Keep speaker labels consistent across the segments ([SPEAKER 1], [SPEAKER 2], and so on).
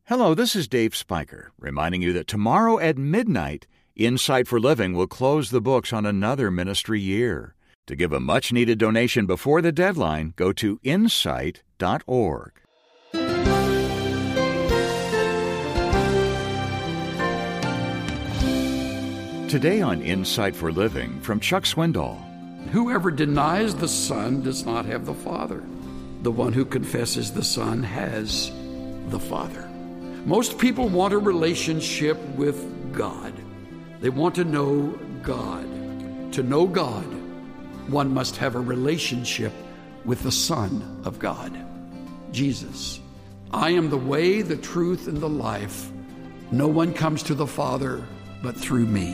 [SPEAKER 1] Hello, this is Dave Spiker, reminding you that tomorrow at midnight, Insight for Living will close the books on another ministry year. To give a much-needed donation before the deadline, go to insight.org. Today on Insight for Living from Chuck Swindoll.
[SPEAKER 2] Whoever denies the Son does not have the Father. The one who confesses the Son has the Father. Most people want a relationship with God. They want to know God. To know God, one must have a relationship with the Son of God, Jesus. I am the way, the truth, and the life. No one comes to the Father but through me.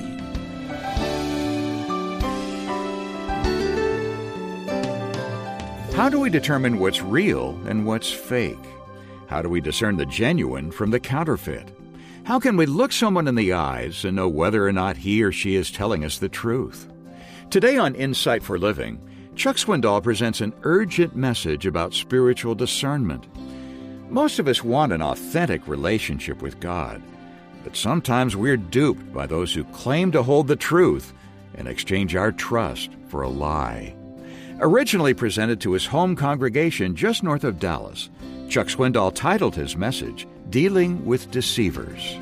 [SPEAKER 1] How do we determine what's real and what's fake? How do we discern the genuine from the counterfeit? How can we look someone in the eyes and know whether or not he or she is telling us the truth? Today on Insight for Living, Chuck Swindoll presents an urgent message about spiritual discernment. Most of us want an authentic relationship with God, but sometimes we're duped by those who claim to hold the truth and exchange our trust for a lie. Originally presented to his home congregation just north of Dallas, Chuck Swindoll titled his message, Dealing with Deceivers.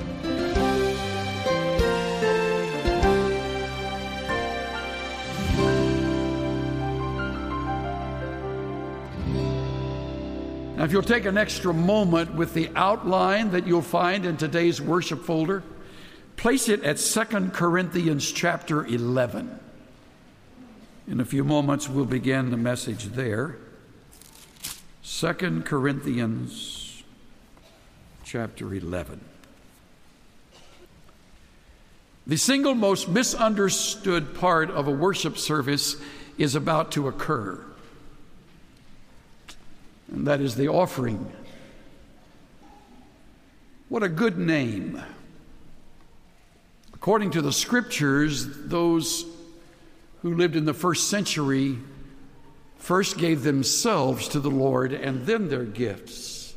[SPEAKER 2] Now, if you'll take an extra moment with the outline that you'll find in today's worship folder, place it at 2 Corinthians chapter 11. In a few moments, we'll begin the message there. 2 Corinthians chapter 11. The single most misunderstood part of a worship service is about to occur, and that is the offering. What a good name. According to the scriptures, those who lived in the first century first gave themselves to the Lord and then their gifts.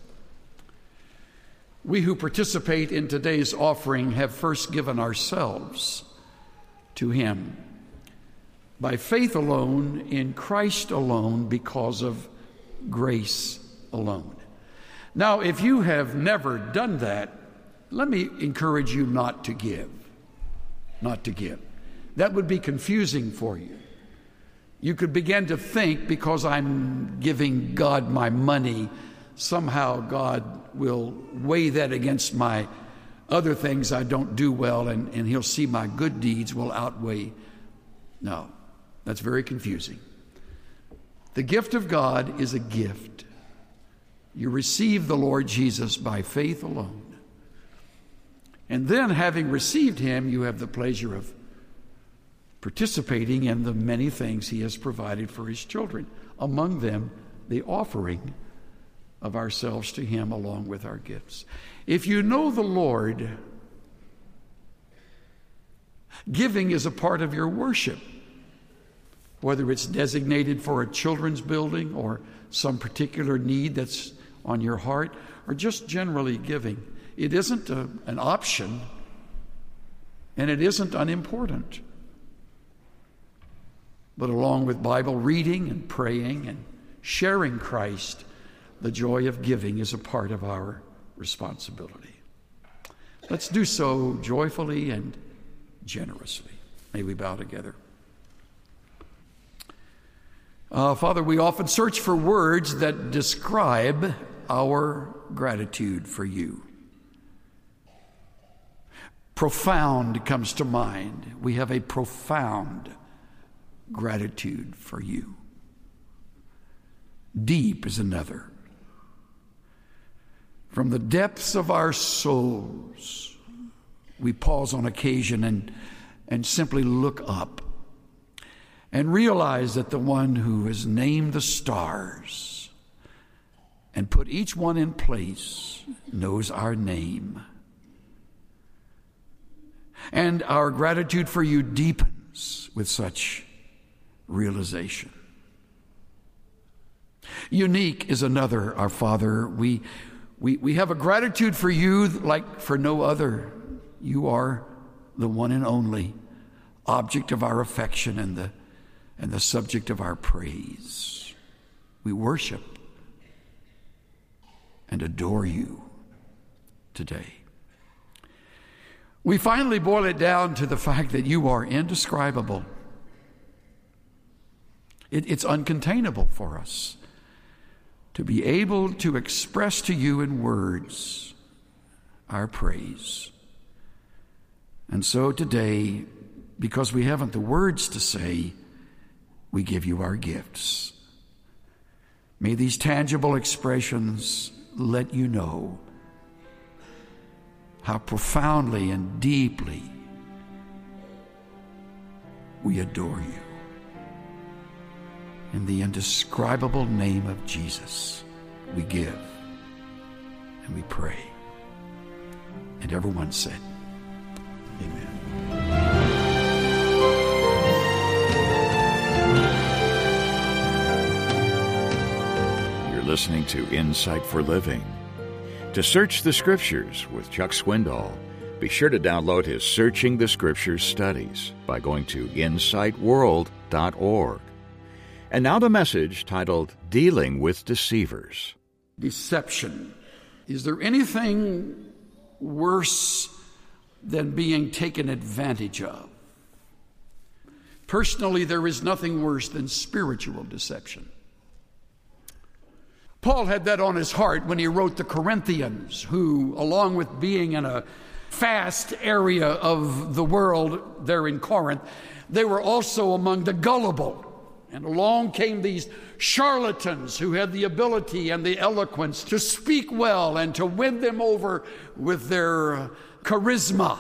[SPEAKER 2] We who participate in today's offering have first given ourselves to Him by faith alone, in Christ alone, because of grace alone. Now, if you have never done that, let me encourage you not to give. Not to give. That would be confusing for you. You could begin to think, because I'm giving God my money, somehow God will weigh that against my other things I don't do well, and He'll see my good deeds will outweigh. No, that's very confusing. The gift of God is a gift. You receive the Lord Jesus by faith alone. And then, having received Him, you have the pleasure of participating in the many things He has provided for His children, among them the offering of ourselves to Him along with our gifts. If you know the Lord, giving is a part of your worship, whether it's designated for a children's building or some particular need that's on your heart, or just generally giving. It isn't an option, and it isn't unimportant. But along with Bible reading and praying and sharing Christ, the joy of giving is a part of our responsibility. Let's do so joyfully and generously. May we bow together. Father, we often search for words that describe our gratitude for You. Profound comes to mind. We have a profound gratitude for You. Deep is another. From the depths of our souls, we pause on occasion and simply look up and realize that the one who has named the stars and put each one in place knows our name. And our gratitude for You deepens with such realization. Unique is another, our Father. We We have a gratitude for you like for no other. You are the one and only object of our affection and the subject of our praise. We worship and adore you today. We finally boil it down to the fact that you are indescribable. It's uncontainable for us to be able to express to you in words our praise. And so today, because we haven't the words to say, we give you our gifts. May these tangible expressions let you know how profoundly and deeply we adore you. In the indescribable name of Jesus, we give and we pray. And everyone said, Amen.
[SPEAKER 1] You're listening to Insight for Living. To search the Scriptures with Chuck Swindoll, be sure to download his Searching the Scriptures studies by going to insightworld.org. And now the message titled, Dealing with Deceivers.
[SPEAKER 2] Deception. Is there anything worse than being taken advantage of? Personally, there is nothing worse than spiritual deception. Paul had that on his heart when he wrote the Corinthians, who, along with being in a fast area of the world there in Corinth, they were also among the gullible. And along came these charlatans who had the ability and the eloquence to speak well and to win them over with their charisma.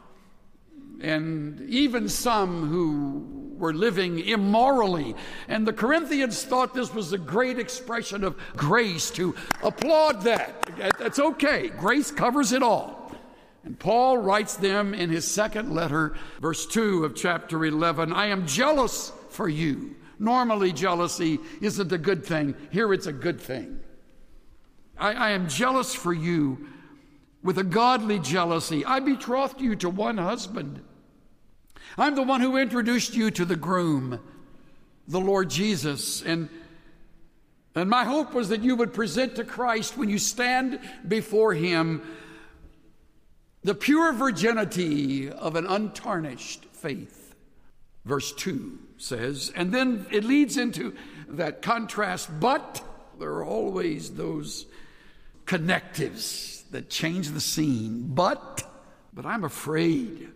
[SPEAKER 2] And even some who were living immorally. And the Corinthians thought this was a great expression of grace to applaud that. That's okay. Grace covers it all. And Paul writes them in his second letter, verse 2 of chapter 11, I am jealous for you. Normally, jealousy isn't a good thing. Here it's a good thing. I am jealous for you with a godly jealousy. I betrothed you to one husband. I'm the one who introduced you to the groom, the Lord Jesus. And my hope was that you would present to Christ when you stand before him the pure virginity of an untarnished faith. Verse 2 says, and then it leads into that contrast, but there are always those connectives that change the scene. But I'm afraid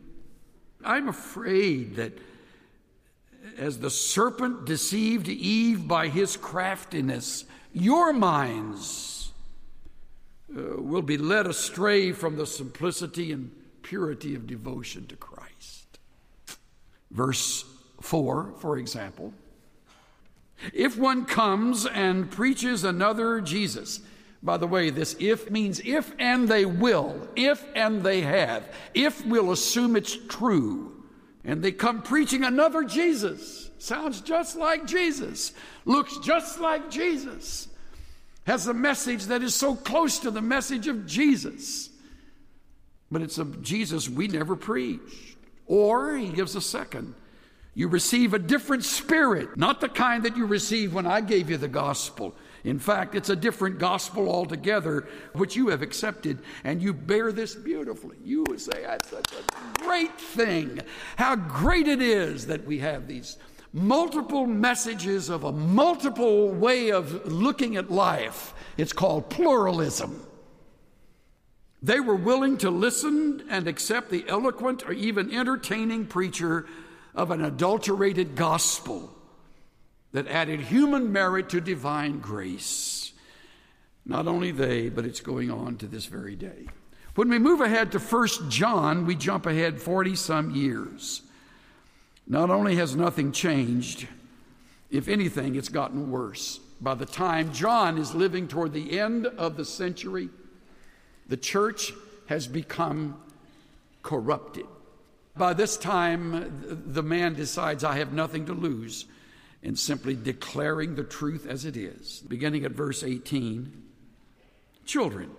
[SPEAKER 2] that as the serpent deceived Eve by his craftiness, your minds will be led astray from the simplicity and purity of devotion to Christ. Verse 4, for example, if one comes and preaches another Jesus. By the way, this if means if and they will, if and they have, if we'll assume it's true. And they come preaching another Jesus, sounds just like Jesus, looks just like Jesus, has a message that is so close to the message of Jesus, but it's a Jesus we never preached. Or he gives a second. You receive a different spirit, not the kind that you received when I gave you the gospel. In fact, it's a different gospel altogether, which you have accepted, and you bear this beautifully. You would say, that's such a great thing. How great it is that we have these multiple messages of a multiple way of looking at life. It's called pluralism. They were willing to listen and accept the eloquent or even entertaining preacher of an adulterated gospel that added human merit to divine grace. Not only they, but it's going on to this very day. When we move ahead to 1 John, we jump ahead 40-some years. Not only has nothing changed, if anything, it's gotten worse. By the time John is living toward the end of the century, the church has become corrupted. By this time, the man decides, I have nothing to lose, in simply declaring the truth as it is. Beginning at verse 18, children,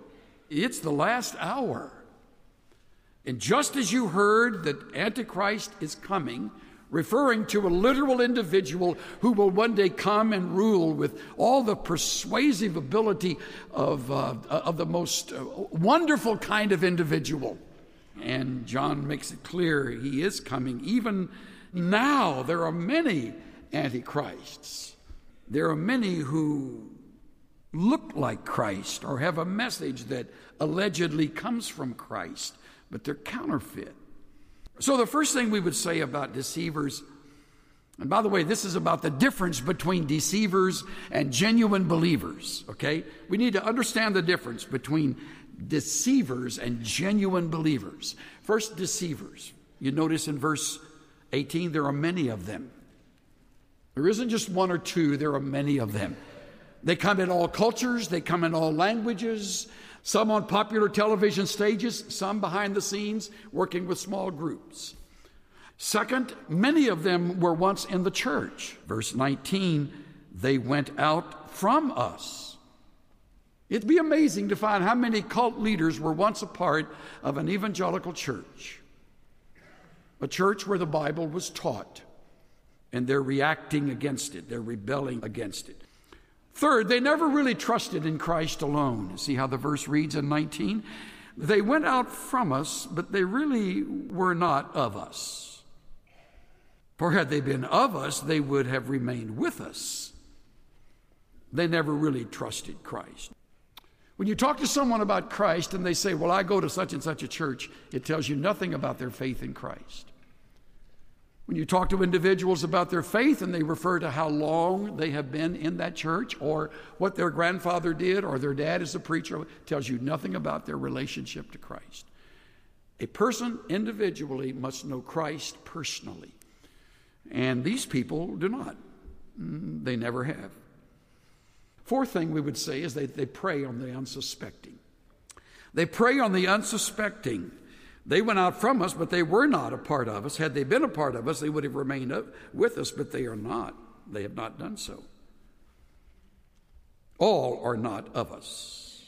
[SPEAKER 2] It's the last hour. And just as you heard that Antichrist is coming, referring to a literal individual who will one day come and rule with all the persuasive ability of the most wonderful kind of individual. And John makes it clear he is coming. Even now, there are many antichrists. There are many who look like Christ or have a message that allegedly comes from Christ, but they're counterfeit. So the first thing we would say about deceivers, and by the way, this is about the difference between deceivers and genuine believers, okay? We need to understand the difference between deceivers and genuine believers. First, deceivers. You notice in verse 18, there are many of them. There isn't just one or two, there are many of them. They come in all cultures, they come in all languages, some on popular television stages, some behind the scenes working with small groups. Second, many of them were once in the church. Verse 19, they went out from us. It'd be amazing to find how many cult leaders were once a part of an evangelical church, a church where the Bible was taught, and they're reacting against it, they're rebelling against it. Third, they never really trusted in Christ alone. See how the verse reads in 19? They went out from us, but they really were not of us. For had they been of us, they would have remained with us. They never really trusted Christ. When you talk to someone about Christ and they say, well, I go to such and such a church, it tells you nothing about their faith in Christ. When you talk to individuals about their faith and they refer to how long they have been in that church or what their grandfather did or their dad is a preacher, it tells you nothing about their relationship to Christ. A person individually must know Christ personally. And these people do not. They never have. Fourth thing we would say is they prey on the unsuspecting. They prey on the unsuspecting. They went out from us, but they were not a part of us. Had they been a part of us, they would have remained with us, but they are not. They have not done so. All are not of us.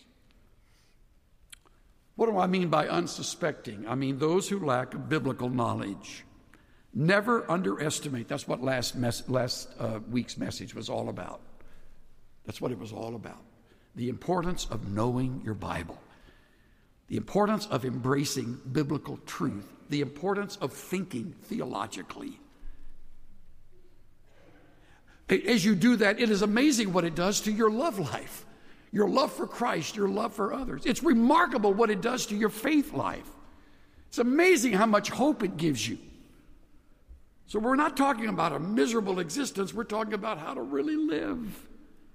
[SPEAKER 2] What do I mean by unsuspecting? I mean those who lack biblical knowledge. Never underestimate. That's what last week's message was all about. That's what it was all about. The importance of knowing your Bible. The importance of embracing biblical truth. The importance of thinking theologically. As you do that, it is amazing what it does to your love life. Your love for Christ, your love for others. It's remarkable what it does to your faith life. It's amazing how much hope it gives you. So we're not talking about a miserable existence. We're talking about how to really live.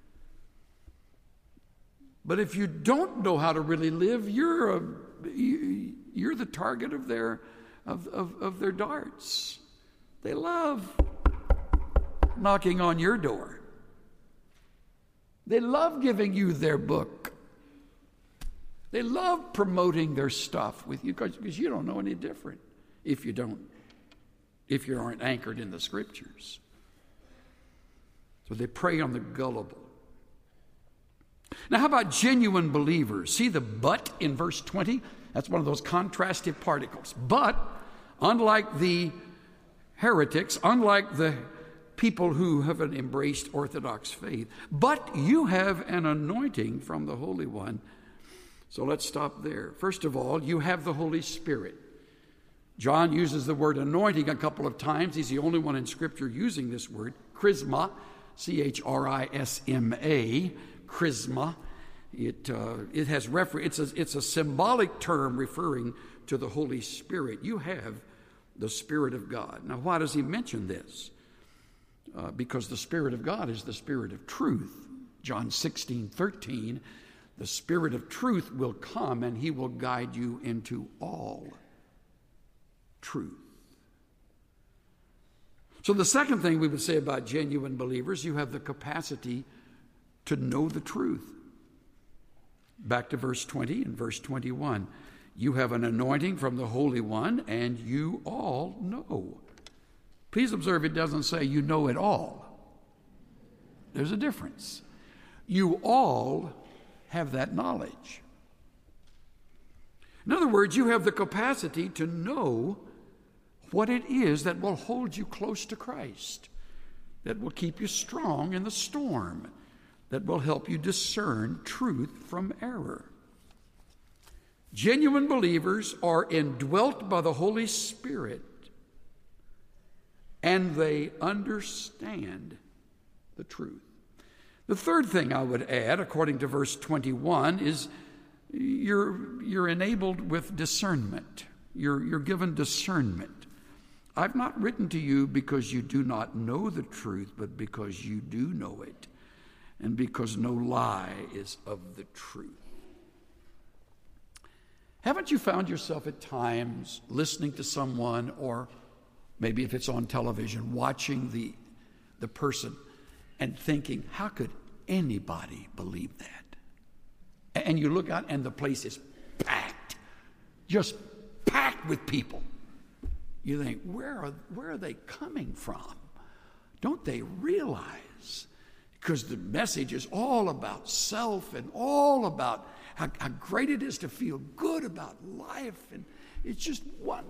[SPEAKER 2] But if you don't know how to really live, you're the target of their darts. They love knocking on your door. They love giving you their book. They love promoting their stuff with you because you don't know any different if you aren't anchored in the Scriptures. So they prey on the gullible. Now, how about genuine believers? See the but in verse 20? That's one of those contrastive particles. But, unlike the heretics, unlike the people who haven't embraced Orthodox faith, but you have an anointing from the Holy One. So let's stop there. First of all, you have the Holy Spirit. John uses the word anointing a couple of times. He's the only one in Scripture using this word, charisma, C-H-R-I-S-M-A, charisma. It has reference. It's a symbolic term referring to the Holy Spirit. You have the Spirit of God. Now, why does he mention this? Because the Spirit of God is the Spirit of truth. John 16:13, the Spirit of truth will come and he will guide you into all truth. So the second thing we would say about genuine believers, you have the capacity to know the truth. Back to verse 20 and verse 21. You have an anointing from the Holy One, and you all know. Please observe it doesn't say you know it all. There's a difference. You all have that knowledge. In other words, you have the capacity to know what it is that will hold you close to Christ, that will keep you strong in the storm, that will help you discern truth from error. Genuine believers are indwelt by the Holy Spirit, and they understand the truth. The third thing I would add, according to verse 21, is you're enabled with discernment. You're given discernment. I've not written to you because you do not know the truth, but because you do know it, and because no lie is of the truth. Haven't you found yourself at times listening to someone, or maybe if it's on television, watching the person and thinking, how could anybody believe that? And you look out and the place is packed, just packed with people. You think, where are they coming from? Don't they realize? Because the message is all about self and all about how great it is to feel good about life, and it's just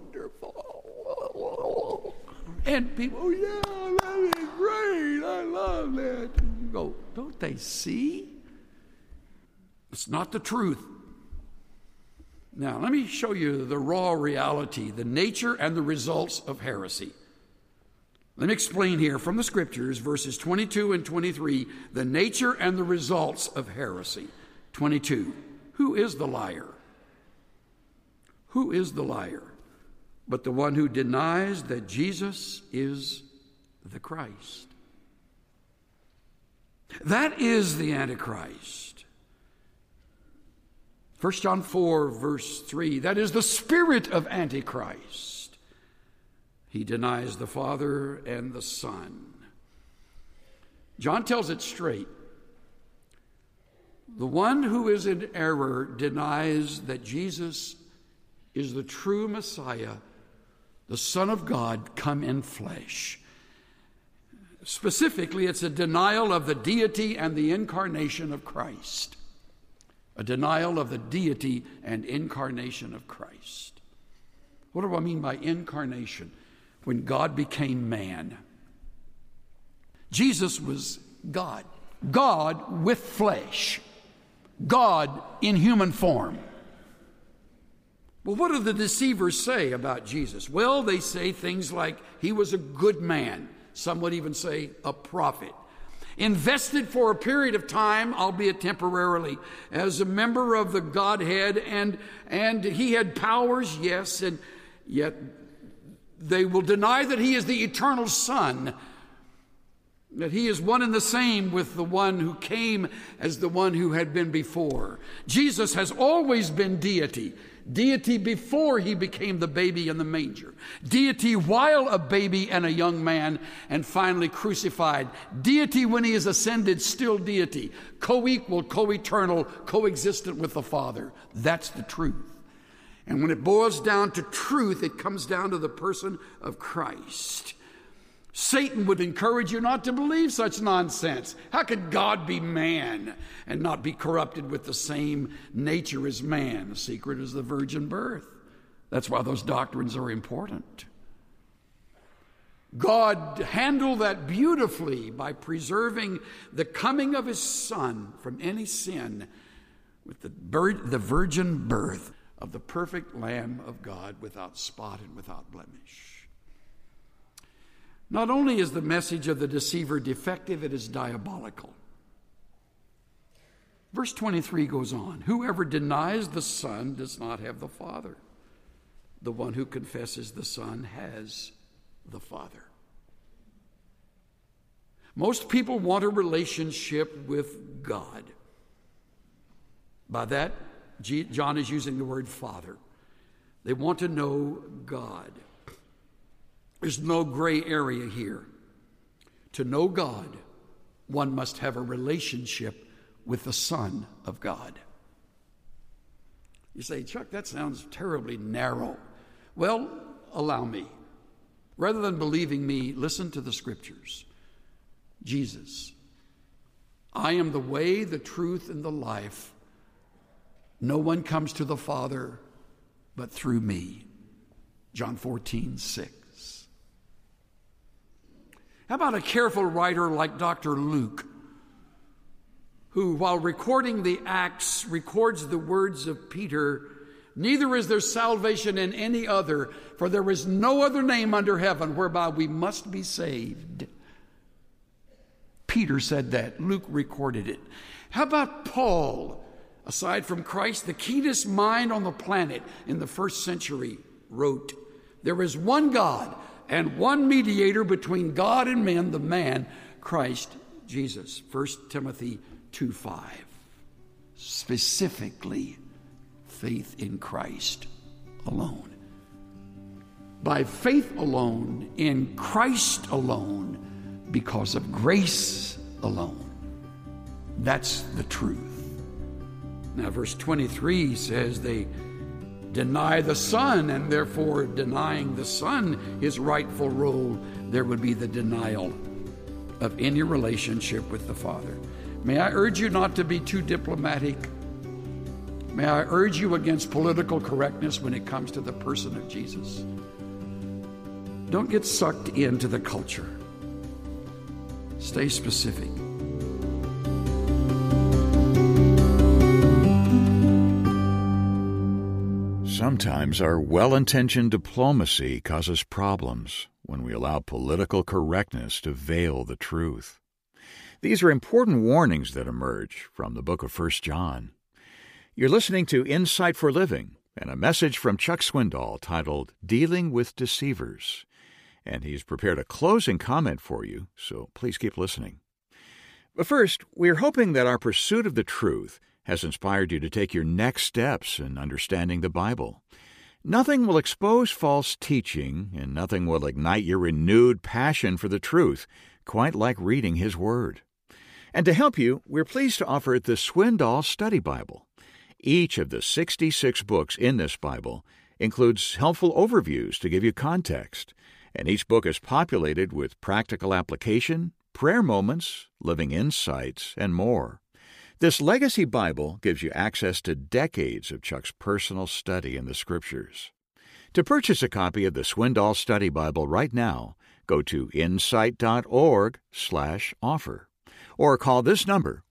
[SPEAKER 2] wonderful. And people, oh yeah, that is great, I love that. And you go, don't they see? It's not the truth. Now, let me show you the raw reality, the nature and the results of heresy. Let me explain here from the scriptures, verses 22 and 23, the nature and the results of heresy. 22, who is the liar? Who is the liar? But the one who denies that Jesus is the Christ. That is the Antichrist. 1 John 4, verse 3, that is the spirit of Antichrist. He denies the Father and the Son. John tells it straight. The one who is in error denies that Jesus is the true Messiah, the Son of God come in flesh. Specifically, it's a denial of the deity and the incarnation of Christ. A denial of the deity and incarnation of Christ. What do I mean by incarnation? When God became man. Jesus was God. God with flesh. God in human form. Well, what do the deceivers say about Jesus? Well, they say things like he was a good man. Some would even say a prophet. Invested for a period of time, albeit temporarily, as a member of the Godhead, and he had powers, yes, and yet they will deny that he is the eternal Son, that he is one and the same with the one who came as the one who had been before. Jesus has always been deity. Deity before he became the baby in the manger. Deity while a baby and a young man, and finally crucified. Deity when he is ascended, still deity. Co-equal, co-eternal, co-existent with the Father. That's the truth. And when it boils down to truth, it comes down to the person of Christ. Satan would encourage you not to believe such nonsense. How could God be man and not be corrupted with the same nature as man? The secret is the virgin birth. That's why those doctrines are important. God handled that beautifully by preserving the coming of his Son from any sin with the virgin birth of the perfect Lamb of God without spot and without blemish. Not only is the message of the deceiver defective, it is diabolical. Verse 23 goes on, whoever denies the Son does not have the Father. The one who confesses the Son has the Father. Most people want a relationship with God. By that, John is using the word Father. They want to know God. There's no gray area here. To know God, one must have a relationship with the Son of God. You say, Chuck, that sounds terribly narrow. Well, allow me. Rather than believing me, listen to the scriptures. Jesus, I am the way, the truth, and the life. No one comes to the Father but through me. John 14:6. How about a careful writer like Dr. Luke, who, while recording the Acts, records the words of Peter, "Neither is there salvation in any other, for there is no other name under heaven whereby we must be saved." Peter said that. Luke recorded it. How about Paul, aside from Christ, the keenest mind on the planet in the first century, wrote, "There is one God and one mediator between God and men, the man, Christ Jesus." 1 Timothy 2:5. Specifically, faith in Christ alone. By faith alone, in Christ alone, because of grace alone. That's the truth. Now, verse 23 says they deny the Son, and therefore denying the Son his rightful role, there would be the denial of any relationship with the Father. May I urge you not to be too diplomatic. May I urge you against political correctness when it comes to the person of Jesus. Don't get sucked into the culture. Stay specific.
[SPEAKER 1] Sometimes our well-intentioned diplomacy causes problems when we allow political correctness to veil the truth. These are important warnings that emerge from the book of 1 John. You're listening to Insight for Living and a message from Chuck Swindoll titled Dealing with Deceivers. And he's prepared a closing comment for you, so please keep listening. But first, we're hoping that our pursuit of the truth has inspired you to take your next steps in understanding the Bible. Nothing will expose false teaching, and nothing will ignite your renewed passion for the truth, quite like reading His Word. And to help you, we're pleased to offer the Swindoll Study Bible. Each of the 66 books in this Bible includes helpful overviews to give you context, and each book is populated with practical application, prayer moments, living insights, and more. This Legacy Bible gives you access to decades of Chuck's personal study in the Scriptures. To purchase a copy of the Swindoll Study Bible right now, go to insight.org/offer or call this number,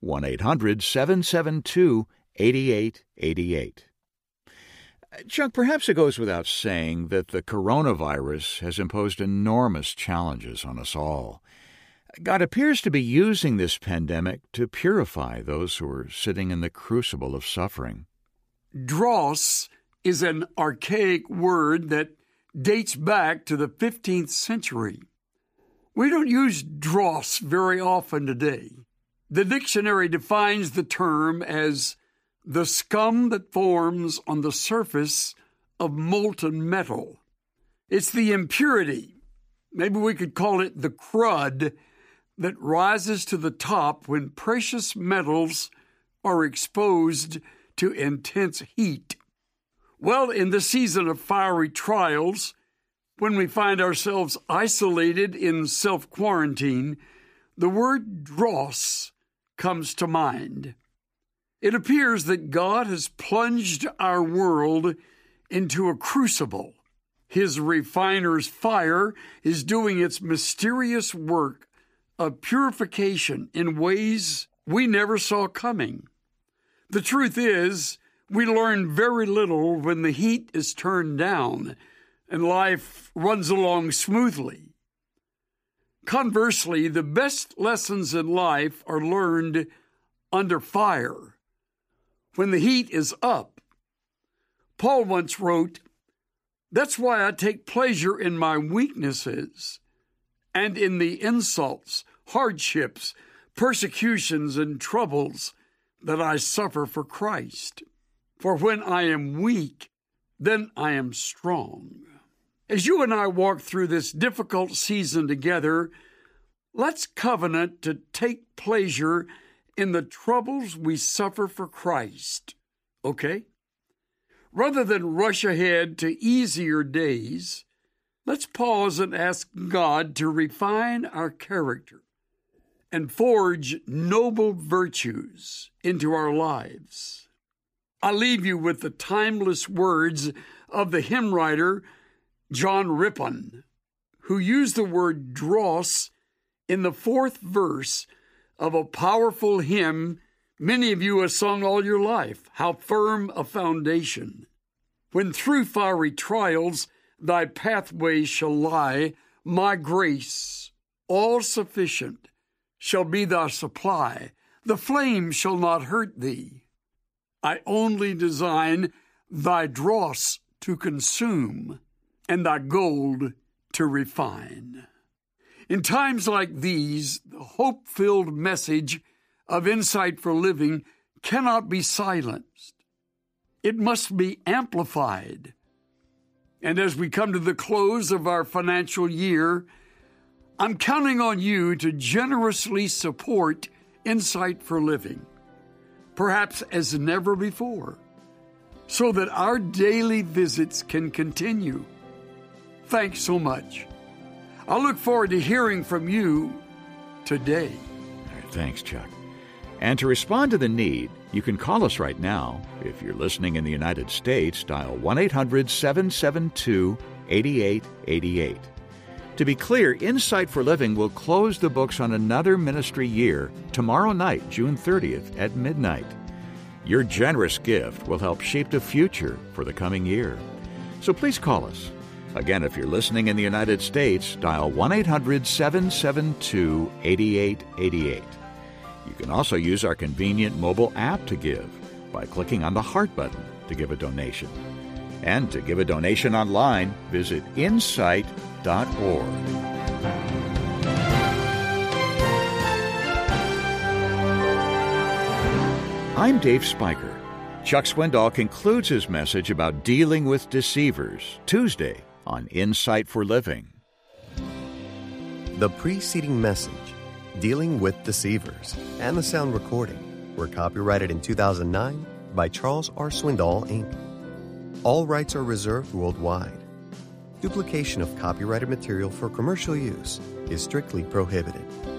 [SPEAKER 1] 1-800-772-8888. Chuck, perhaps it goes without saying that the coronavirus has imposed enormous challenges on us all. God appears to be using this pandemic to purify those who are sitting in the crucible of suffering.
[SPEAKER 2] Dross is an archaic word that dates back to the 15th century. We don't use dross very often today. The dictionary defines the term as the scum that forms on the surface of molten metal. It's the impurity, maybe we could call it the crud, that rises to the top when precious metals are exposed to intense heat. Well, in the season of fiery trials, when we find ourselves isolated in self-quarantine, the word dross comes to mind. It appears that God has plunged our world into a crucible. His refiner's fire is doing its mysterious work of purification in ways we never saw coming. The truth is, we learn very little when the heat is turned down and life runs along smoothly. Conversely, the best lessons in life are learned under fire, when the heat is up. Paul once wrote, "That's why I take pleasure in my weaknesses and in the insults, hardships, persecutions, and troubles that I suffer for Christ. For when I am weak, then I am strong." As you and I walk through this difficult season together, let's covenant to take pleasure in the troubles we suffer for Christ, okay? Rather than rush ahead to easier days, let's pause and ask God to refine our character and forge noble virtues into our lives. I leave you with the timeless words of the hymn writer John Rippon, who used the word dross in the 4th verse of a powerful hymn many of you have sung all your life, How Firm a Foundation. When through fiery trials thy pathways shall lie, my grace, all sufficient, shall be thy supply. The flame shall not hurt thee. I only design thy dross to consume and thy gold to refine. In times like these, the hope-filled message of Insight for Living cannot be silenced. It must be amplified. And as we come to the close of our financial year, I'm counting on you to generously support Insight for Living, perhaps as never before, so that our daily visits can continue. Thanks so much. I look forward to hearing from you today.
[SPEAKER 1] All right, thanks, Chuck. And to respond to the need, you can call us right now. If you're listening in the United States, dial 1-800-772-8888. To be clear, Insight for Living will close the books on another ministry year tomorrow night, June 30th at midnight. Your generous gift will help shape the future for the coming year. So please call us. Again, if you're listening in the United States, dial 1-800-772-8888. You can also use our convenient mobile app to give by clicking on the Heart button to give a donation. And to give a donation online, visit insight.org. I'm Dave Spiker. Chuck Swindoll concludes his message about dealing with deceivers Tuesday on Insight for Living.
[SPEAKER 3] The preceding message, Dealing with Deceivers, and the sound recording were copyrighted in 2009 by Charles R. Swindoll, Inc. All rights are reserved worldwide. Duplication of copyrighted material for commercial use is strictly prohibited.